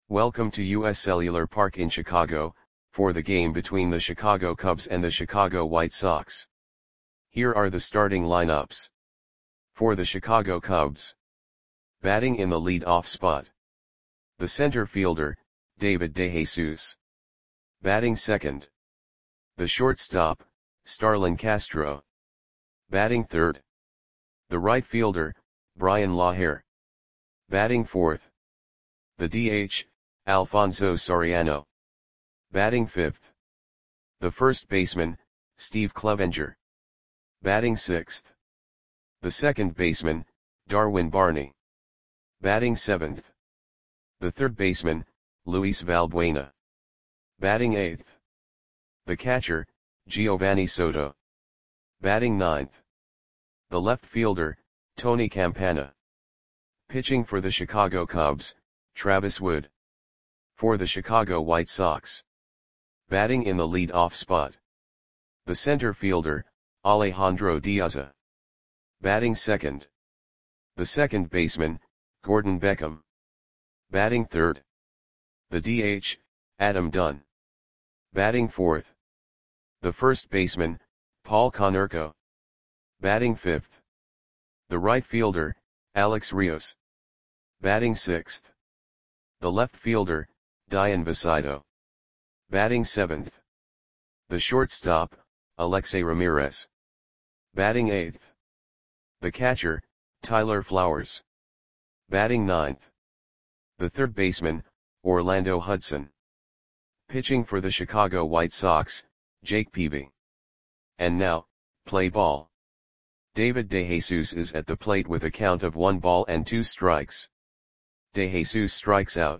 Welcome to US Cellular Park in Chicago, for the game between the Chicago Cubs and the Chicago White Sox. Here are the starting lineups. For the Chicago Cubs. Batting in the lead-off spot. The center fielder, David DeJesus. Batting second. The shortstop, Starlin Castro. Batting third. The right fielder, Brian Laher. Batting fourth. The DH, Alfonso Soriano. Batting fifth. The first baseman, Steve Clevenger. Batting sixth. The second baseman, Darwin Barney. Batting seventh. The third baseman, Luis Valbuena. Batting eighth. The catcher, Giovanni Soto. Batting ninth. The left fielder, Tony Campana. Pitching for the Chicago Cubs, Travis Wood. For the Chicago White Sox. Batting in the lead-off spot. The center fielder, Alejandro Diaza. Batting second. The second baseman, Gordon Beckham. Batting third. The DH, Adam Dunn. Batting fourth. The first baseman, Paul Konerko. Batting fifth. The right fielder, Alex Rios. Batting sixth. The left fielder, Dian Visaido. Batting seventh. The shortstop, Alexei Ramirez. Batting eighth. The catcher, Tyler Flowers. Batting ninth. The third baseman, Orlando Hudson. Pitching for the Chicago White Sox, Jake Peavy. And now, play ball. David DeJesus is at the plate with a count of 1 ball and 2 strikes. DeJesus strikes out.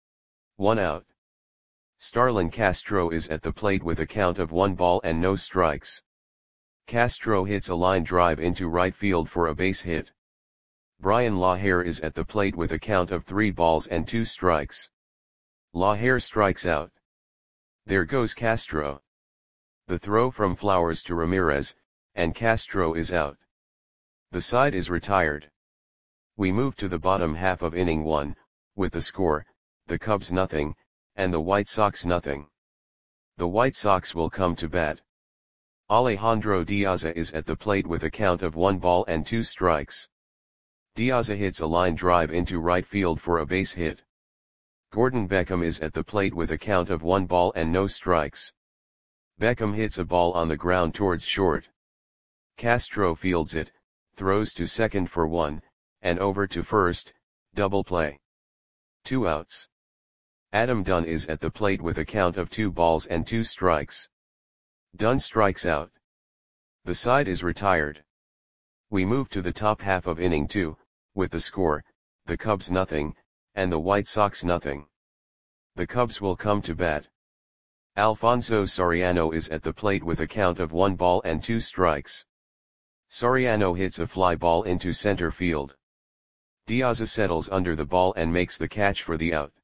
1 out. Starlin Castro is at the plate with a count of 1 ball and no strikes. Castro hits a line drive into right field for a base hit. Brian Laher is at the plate with a count of 3 balls and 2 strikes. Laher strikes out. There goes Castro. The throw from Flowers to Ramirez, and Castro is out. The side is retired. We move to the bottom half of inning 1, with the score, the Cubs nothing, and the White Sox nothing. The White Sox will come to bat. Alejandro Diaza is at the plate with a count of 1 ball and 2 strikes. Diaza hits a line drive into right field for a base hit. Gordon Beckham is at the plate with a count of 1 ball and no strikes. Beckham hits a ball on the ground towards short. Castro fields it, throws to second for 1, and over to first, double play. 2 outs. Adam Dunn is at the plate with a count of 2 balls and 2 strikes. Dunn strikes out. The side is retired. We move to the top half of inning 2, with the score, the Cubs nothing, and the White Sox nothing. The Cubs will come to bat. Alfonso Soriano is at the plate with a count of 1 ball and 2 strikes. Soriano hits a fly ball into center field. Diaza settles under the ball and makes the catch for the out.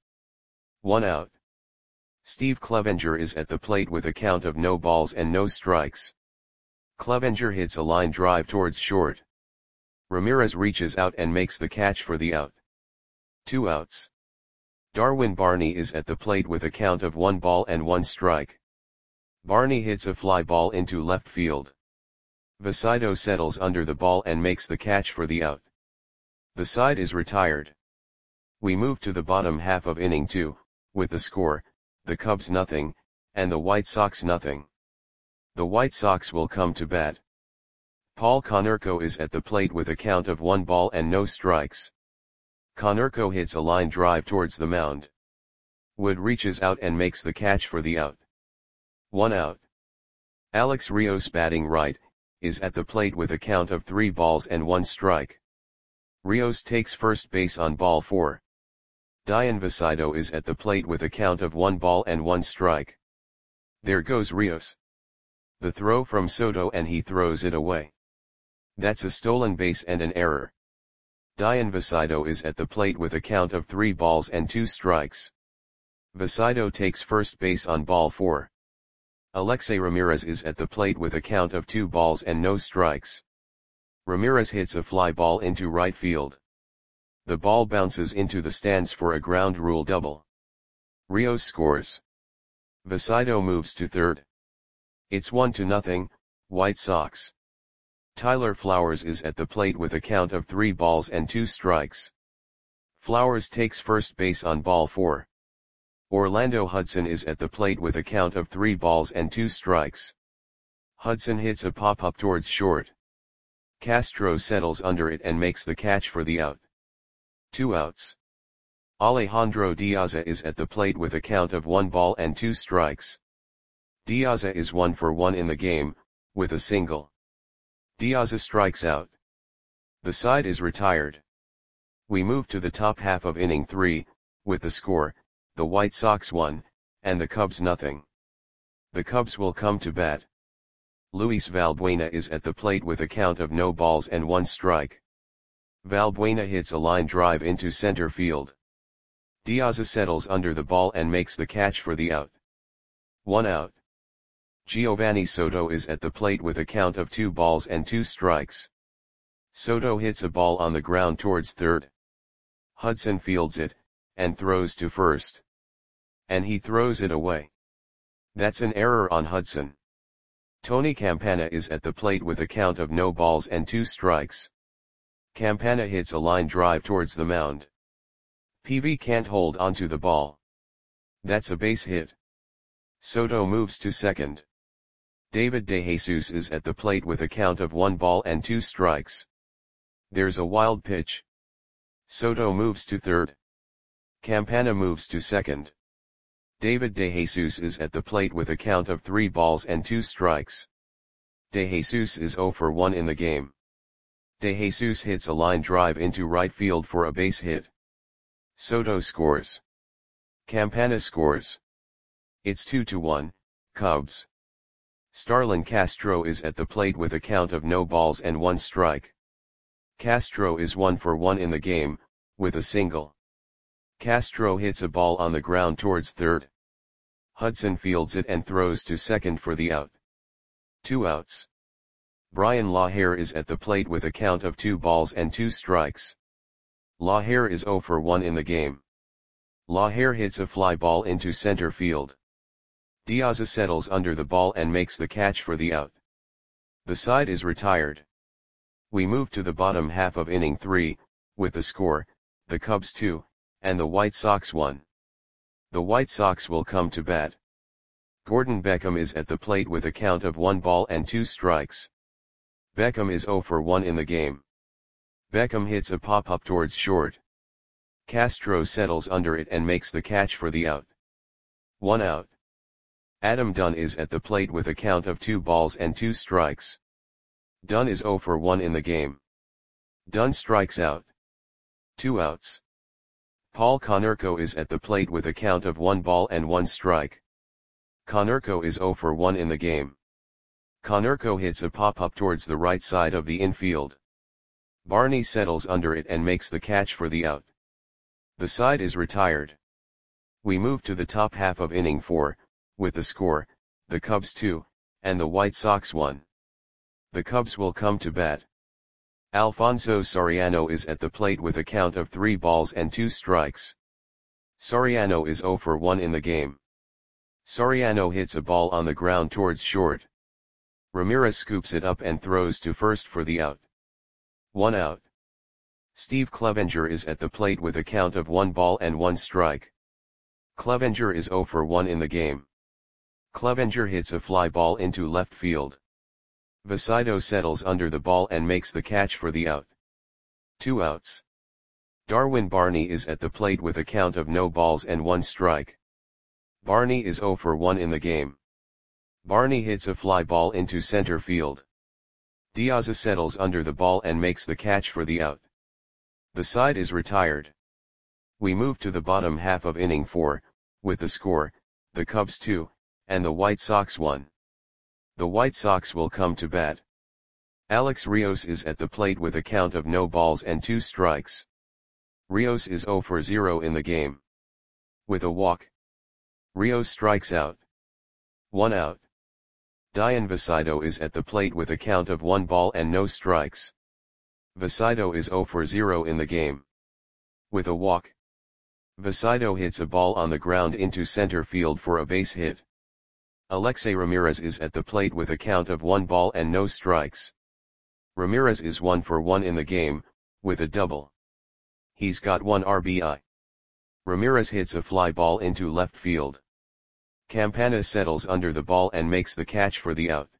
1 out. Steve Clevenger is at the plate with a count of no balls and no strikes. Clevenger hits a line drive towards short. Ramirez reaches out and makes the catch for the out. 2 outs. Darwin Barney is at the plate with a count of 1 ball and 1 strike. Barney hits a fly ball into left field. Visaido settles under the ball and makes the catch for the out. The side is retired. We move to the bottom half of inning 2, with the score, the Cubs nothing, and the White Sox nothing. The White Sox will come to bat. Paul Konerko is at the plate with a count of 1 ball and no strikes. Konerko hits a line drive towards the mound. Wood reaches out and makes the catch for the out. 1 out. Alex Rios batting right, is at the plate with a count of 3 balls and 1 strike. Rios takes first base on ball 4. Dian Visaido is at the plate with a count of 1 ball and 1 strike. There goes Rios. The throw from Soto and he throws it away. That's a stolen base and an error. Dian Visaido is at the plate with a count of 3 balls and 2 strikes. Visaido takes first base on ball 4. Alexei Ramirez is at the plate with a count of 2 balls and no strikes. Ramirez hits a fly ball into right field. The ball bounces into the stands for a ground rule double. Rios scores. Vasido moves to third. It's 1-0, White Sox. Tyler Flowers is at the plate with a count of 3 balls and 2 strikes. Flowers takes first base on ball 4. Orlando Hudson is at the plate with a count of 3 balls and 2 strikes. Hudson hits a pop-up towards short. Castro settles under it and makes the catch for the out. 2 outs. Alejandro Diaza is at the plate with a count of 1 ball and 2 strikes. Diaza is 1 for 1 in the game, with a single. Diaza strikes out. The side is retired. We move to the top half of inning 3, with the score, the White Sox 1, and the Cubs 0. The Cubs will come to bat. Luis Valbuena is at the plate with a count of no balls and 1 strike. Valbuena hits a line drive into center field. Diaza settles under the ball and makes the catch for the out. 1 out. Giovanni Soto is at the plate with a count of 2 balls and 2 strikes. Soto hits a ball on the ground towards third. Hudson fields it, and throws to first. And he throws it away. That's an error on Hudson. Tony Campana is at the plate with a count of no balls and 2 strikes. Campana hits a line drive towards the mound. PV can't hold onto the ball. That's a base hit. Soto moves to second. David DeJesus is at the plate with a count of 1 ball and 2 strikes. There's a wild pitch. Soto moves to third. Campana moves to second. David DeJesus is at the plate with a count of 3 balls and 2 strikes. DeJesus is 0 for 1 in the game. DeJesus hits a line drive into right field for a base hit. Soto scores. Campana scores. It's 2-1, Cubs. Starlin Castro is at the plate with a count of no balls and 1 strike. Castro is 1 for 1 in the game, with a single. Castro hits a ball on the ground towards third. Hudson fields it and throws to second for the out. 2 outs. Brian Lahair is at the plate with a count of 2 balls and 2 strikes. Lahair is 0 for 1 in the game. Lahair hits a fly ball into center field. Diaza settles under the ball and makes the catch for the out. The side is retired. We move to the bottom half of inning 3, with the score, the Cubs 2, and the White Sox 1. The White Sox will come to bat. Gordon Beckham is at the plate with a count of 1 ball and 2 strikes. Beckham is 0 for 1 in the game. Beckham hits a pop-up towards short. Castro settles under it and makes the catch for the out. 1 out. Adam Dunn is at the plate with a count of 2 balls and 2 strikes. Dunn is 0 for 1 in the game. Dunn strikes out. 2 outs. Paul Konerko is at the plate with a count of 1 ball and 1 strike. Konerko is 0 for 1 in the game. Konerko hits a pop-up towards the right side of the infield. Barney settles under it and makes the catch for the out. The side is retired. We move to the top half of inning 4, with the score, the Cubs 2, and the White Sox 1. The Cubs will come to bat. Alfonso Soriano is at the plate with a count of 3 balls and 2 strikes. Soriano is 0 for 1 in the game. Soriano hits a ball on the ground towards short. Ramirez scoops it up and throws to first for the out. 1 out. Steve Clevenger is at the plate with a count of 1 ball and 1 strike. Clevenger is 0 for 1 in the game. Clevenger hits a fly ball into left field. Vasido settles under the ball and makes the catch for the out. 2 outs. Darwin Barney is at the plate with a count of no balls and 1 strike. Barney is 0 for 1 in the game. Barney hits a fly ball into center field. Diaza settles under the ball and makes the catch for the out. The side is retired. We move to the bottom half of inning 4, with the score, the Cubs 2, and the White Sox 1. The White Sox will come to bat. Alex Rios is at the plate with a count of no balls and 2 strikes. Rios is 0 for 0 in the game. With a walk. Rios strikes out. 1 out. Dian Vasido is at the plate with a count of 1 ball and no strikes. Vasido is 0 for 0 in the game. With a walk. Vasido hits a ball on the ground into center field for a base hit. Alexei Ramirez is at the plate with a count of 1 ball and no strikes. Ramirez is 1 for 1 in the game, with a double. He's got 1 RBI. Ramirez hits a fly ball into left field. Campana settles under the ball and makes the catch for the out.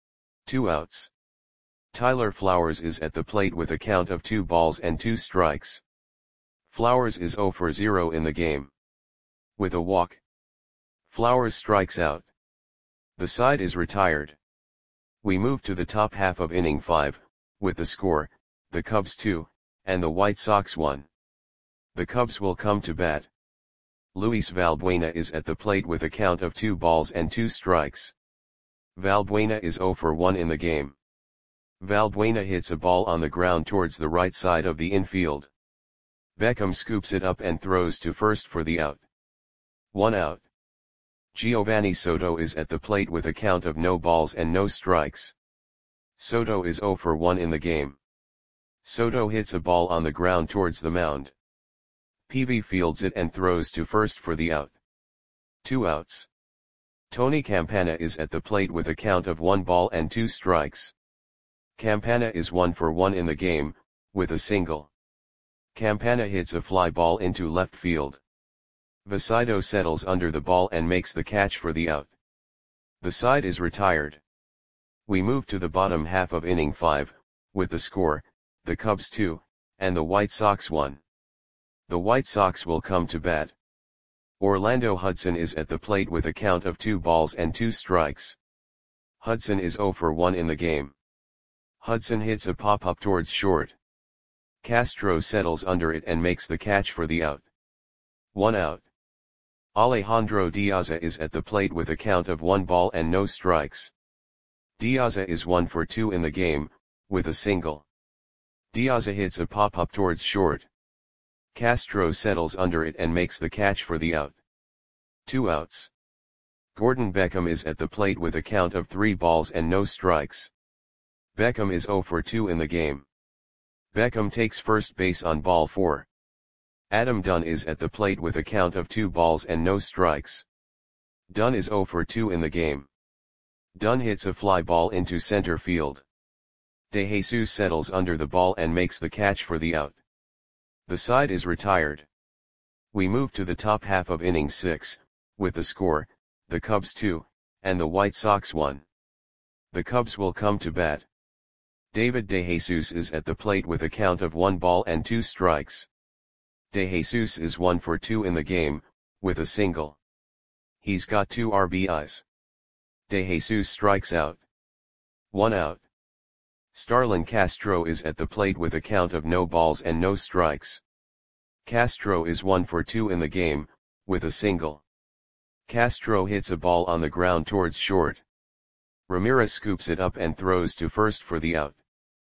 2 outs. Tyler Flowers is at the plate with a count of 2 balls and 2 strikes. Flowers is 0 for 0 in the game. With a walk, Flowers strikes out. The side is retired. We move to the top half of inning 5, with the score, the Cubs 2, and the White Sox 1. The Cubs will come to bat. Luis Valbuena is at the plate with a count of 2 balls and 2 strikes. Valbuena is 0 for 1 in the game. Valbuena hits a ball on the ground towards the right side of the infield. Beckham scoops it up and throws to first for the out. 1 out. Giovanni Soto is at the plate with a count of no balls and no strikes. Soto is 0 for 1 in the game. Soto hits a ball on the ground towards the mound. Peavy fields it and throws to first for the out. 2 outs. Tony Campana is at the plate with a count of 1 ball and 2 strikes. Campana is 1 for 1 in the game, with a single. Campana hits a fly ball into left field. Vasido settles under the ball and makes the catch for the out. The side is retired. We move to the bottom half of inning 5, with the score, the Cubs 2, and the White Sox 1. The White Sox will come to bat. Orlando Hudson is at the plate with a count of 2 balls and 2 strikes. Hudson is 0 for 1 in the game. Hudson hits a pop-up towards short. Castro settles under it and makes the catch for the out. 1 out. Alejandro Diaza is at the plate with a count of 1 ball and no strikes. Diaza is 1 for 2 in the game, with a single. Diaza hits a pop-up towards short. Castro settles under it and makes the catch for the out. 2 outs. Gordon Beckham is at the plate with a count of 3 balls and no strikes. Beckham is 0 for 2 in the game. Beckham takes first base on ball 4. Adam Dunn is at the plate with a count of 2 balls and no strikes. Dunn is 0 for 2 in the game. Dunn hits a fly ball into center field. De Jesus settles under the ball and makes the catch for the out. The side is retired. We move to the top half of inning 6, with the score, the Cubs 2, and the White Sox 1. The Cubs will come to bat. David De Jesus is at the plate with a count of 1 ball and 2 strikes. De Jesus is 1 for 2 in the game, with a single. He's got 2 RBIs. De Jesus strikes out. 1 out. Starlin Castro is at the plate with a count of no balls and no strikes. Castro is 1 for 2 in the game, with a single. Castro hits a ball on the ground towards short. Ramirez scoops it up and throws to first for the out.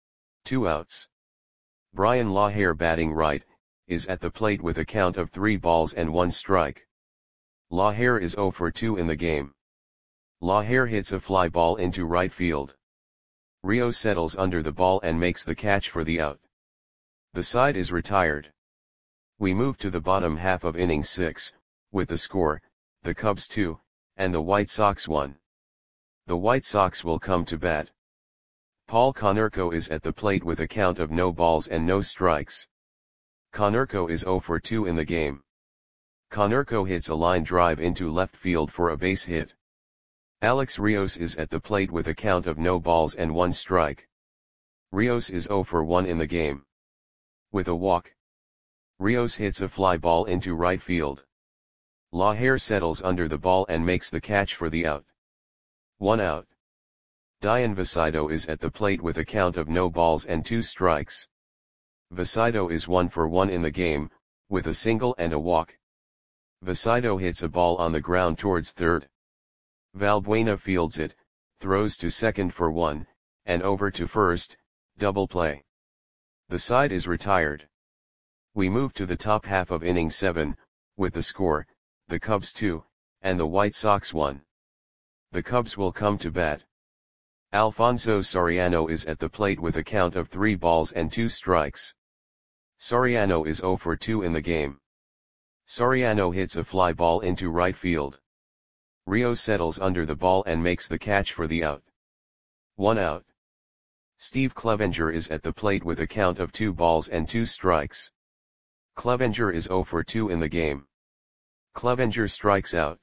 2 outs. Brian Lahair, batting right, is at the plate with a count of 3 balls and 1 strike. Lahair is 0 for 2 in the game. Lahair hits a fly ball into right field. Rio settles under the ball and makes the catch for the out. The side is retired. We move to the bottom half of inning 6, with the score, the Cubs 2, and the White Sox 1. The White Sox will come to bat. Paul Konerko is at the plate with a count of no balls and no strikes. Konerko is 0 for 2 in the game. Konerko hits a line drive into left field for a base hit. Alex Rios is at the plate with a count of no balls and 1 strike. Rios is 0 for 1 in the game. With a walk, Rios hits a fly ball into right field. Lahair settles under the ball and makes the catch for the out. 1 out. Dian Vasido is at the plate with a count of no balls and 2 strikes. Vasido is 1 for 1 in the game, with a single and a walk. Vasido hits a ball on the ground towards third. Valbuena fields it, throws to second for 1, and over to first, double play. The side is retired. We move to the top half of inning 7, with the score, the Cubs 2, and the White Sox 1. The Cubs will come to bat. Alfonso Soriano is at the plate with a count of 3 balls and 2 strikes. Soriano is 0 for 2 in the game. Soriano hits a fly ball into right field. Rios settles under the ball and makes the catch for the out. 1 out. Steve Clevenger is at the plate with a count of 2 balls and 2 strikes. Clevenger is 0 for 2 in the game. Clevenger strikes out.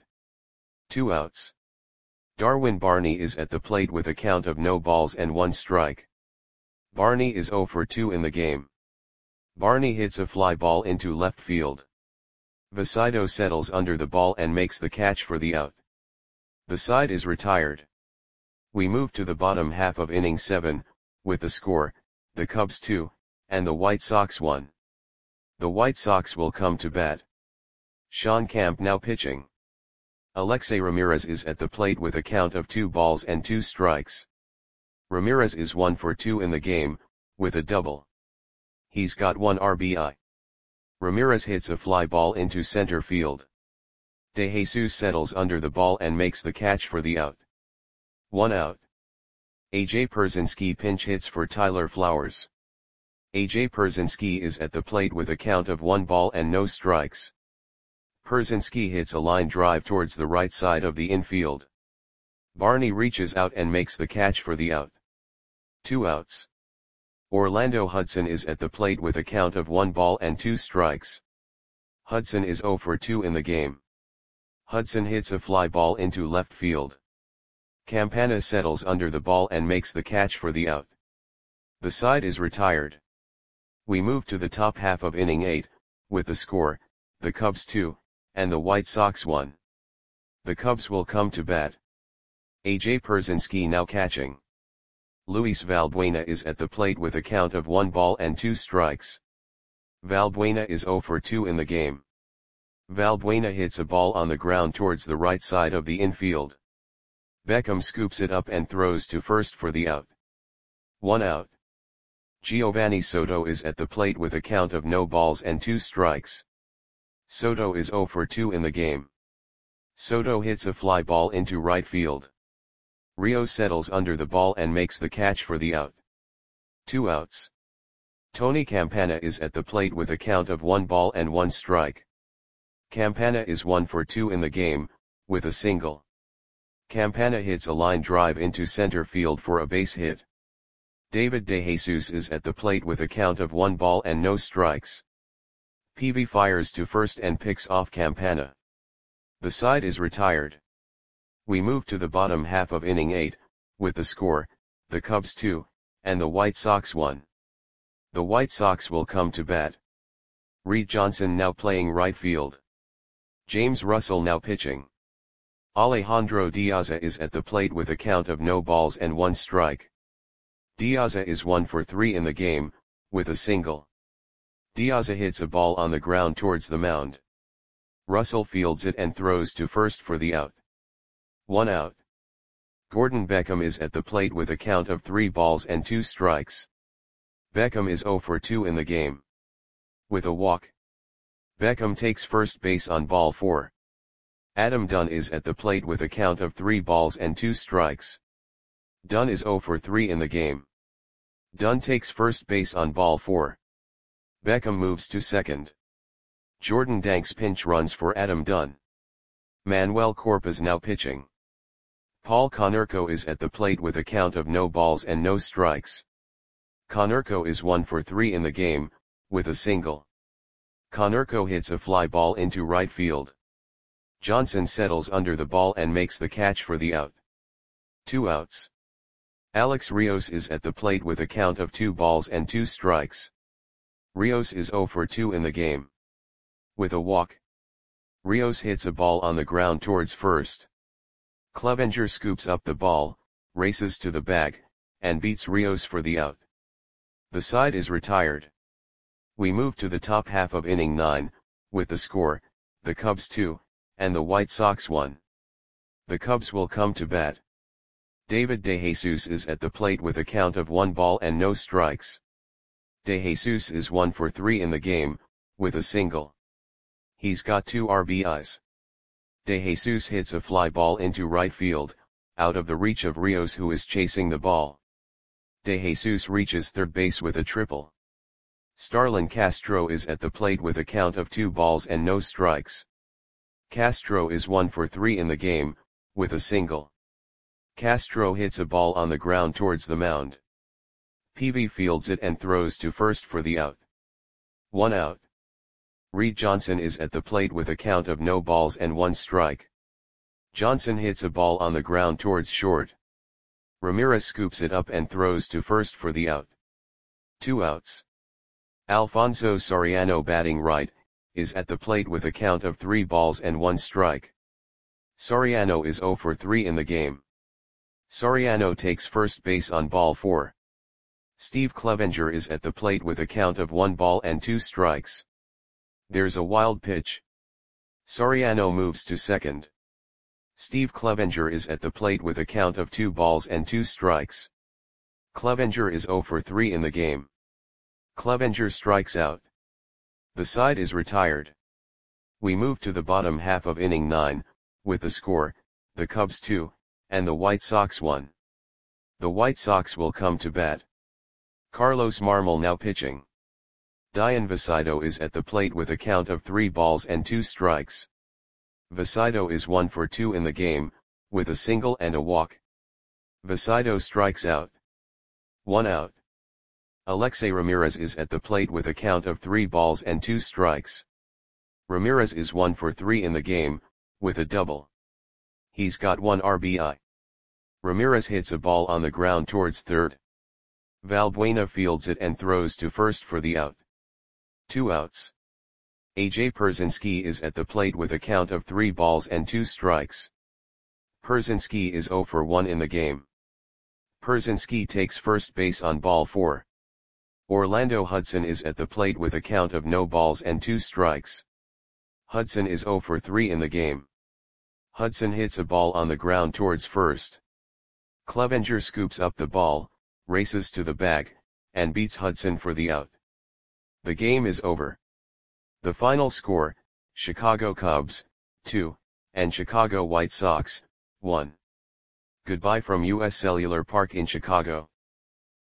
2 outs. Darwin Barney is at the plate with a count of no balls and 1 strike. Barney is 0 for 2 in the game. Barney hits a fly ball into left field. Vasido settles under the ball and makes the catch for the out. The side is retired. We move to the bottom half of inning 7, with the score, the Cubs 2, and the White Sox 1. The White Sox will come to bat. Sean Camp now pitching. Alexei Ramirez is at the plate with a count of 2 balls and 2 strikes. Ramirez is 1 for 2 in the game, with a double. He's got 1 RBI. Ramirez hits a fly ball into center field. De Jesus settles under the ball and makes the catch for the out. 1 out. A.J. Pierzynski pinch hits for Tyler Flowers. A.J. Pierzynski is at the plate with a count of 1 ball and no strikes. Pierzynski hits a line drive towards the right side of the infield. Barney reaches out and makes the catch for the out. 2 outs. Orlando Hudson is at the plate with a count of 1 ball and 2 strikes. Hudson is 0 for 2 in the game. Hudson hits a fly ball into left field. Campana settles under the ball and makes the catch for the out. The side is retired. We move to the top half of inning 8, with the score, the Cubs 2, and the White Sox 1. The Cubs will come to bat. A.J. Pierzynski now catching. Luis Valbuena is at the plate with a count of 1 ball and 2 strikes. Valbuena is 0 for 2 in the game. Valbuena hits a ball on the ground towards the right side of the infield. Beckham scoops it up and throws to first for the out. 1 out. Giovanni Soto is at the plate with a count of no balls and 2 strikes. Soto is 0 for 2 in the game. Soto hits a fly ball into right field. Rios settles under the ball and makes the catch for the out. 2 outs. Tony Campana is at the plate with a count of 1 ball and 1 strike. Campana is 1 for 2 in the game, with a single. Campana hits a line drive into center field for a base hit. David De Jesus is at the plate with a count of 1 ball and no strikes. Peavy fires to first and picks off Campana. The side is retired. We move to the bottom half of inning 8, with the score, the Cubs 2, and the White Sox 1. The White Sox will come to bat. Reed Johnson now playing right field. James Russell now pitching. Alejandro Diaza is at the plate with a count of no balls and 1 strike. Diaza is 1 for 3 in the game, with a single. Diaza hits a ball on the ground towards the mound. Russell fields it and throws to first for the out. 1 out. Gordon Beckham is at the plate with a count of 3 balls and 2 strikes. Beckham is 0 for 2 in the game. With a walk. Beckham takes first base on ball 4. Adam Dunn is at the plate with a count of 3 balls and 2 strikes. Dunn is 0 for 3 in the game. Dunn takes first base on ball 4. Beckham moves to second. Jordan Danks pinch runs for Adam Dunn. Manuel Corpus now pitching. Paul Konerko is at the plate with a count of no balls and no strikes. Konerko is 1 for 3 in the game, with a single. Konerko hits a fly ball into right field. Johnson settles under the ball and makes the catch for the out. 2 outs. Alex Rios is at the plate with a count of 2 balls and 2 strikes. Rios is 0 for 2 in the game. With a walk. Rios hits a ball on the ground towards first. Clevenger scoops up the ball, races to the bag, and beats Rios for the out. The side is retired. We move to the top half of inning 9, with the score, the Cubs 2, and the White Sox 1. The Cubs will come to bat. David De Jesus is at the plate with a count of 1 ball and no strikes. De Jesus is 1 for 3 in the game, with a single. He's got 2 RBIs. De Jesus hits a fly ball into right field, out of the reach of Rios who is chasing the ball. De Jesus reaches third base with a triple. Starlin Castro is at the plate with a count of 2 balls and no strikes. Castro is 1 for 3 in the game, with a single. Castro hits a ball on the ground towards the mound. Peavy fields it and throws to first for the out. 1 out. Reed Johnson is at the plate with a count of no balls and 1 strike. Johnson hits a ball on the ground towards short. Ramirez scoops it up and throws to first for the out. 2 outs. Alfonso Soriano, batting right, is at the plate with a count of 3 balls and 1 strike. Soriano is 0 for 3 in the game. Soriano takes first base on ball 4. Steve Clevenger is at the plate with a count of 1 ball and 2 strikes. There's a wild pitch. Soriano moves to second. Steve Clevenger is at the plate with a count of 2 balls and 2 strikes. Clevenger is 0 for 3 in the game. Clevenger strikes out. The side is retired. We move to the bottom half of inning 9, with the score, the Cubs 2, and the White Sox 1. The White Sox will come to bat. Carlos Marmol now pitching. Dian Visito is at the plate with a count of 3 balls and 2 strikes. Visito is 1 for 2 in the game, with a single and a walk. Visito strikes out. 1 out. Alexei Ramirez is at the plate with a count of 3 balls and 2 strikes. Ramirez is 1 for 3 in the game, with a double. He's got 1 RBI. Ramirez hits a ball on the ground towards third. Valbuena fields it and throws to first for the out. 2 outs. AJ Pierzynski is at the plate with a count of 3 balls and 2 strikes. Pierzynski is 0 for 1 in the game. Pierzynski takes first base on ball 4. Orlando Hudson is at the plate with a count of no balls and 2 strikes. Hudson is 0 for 3 in the game. Hudson hits a ball on the ground towards first. Clevenger scoops up the ball, races to the bag, and beats Hudson for the out. The game is over. The final score, Chicago Cubs, 2, and Chicago White Sox, 1. Goodbye from US Cellular Park in Chicago.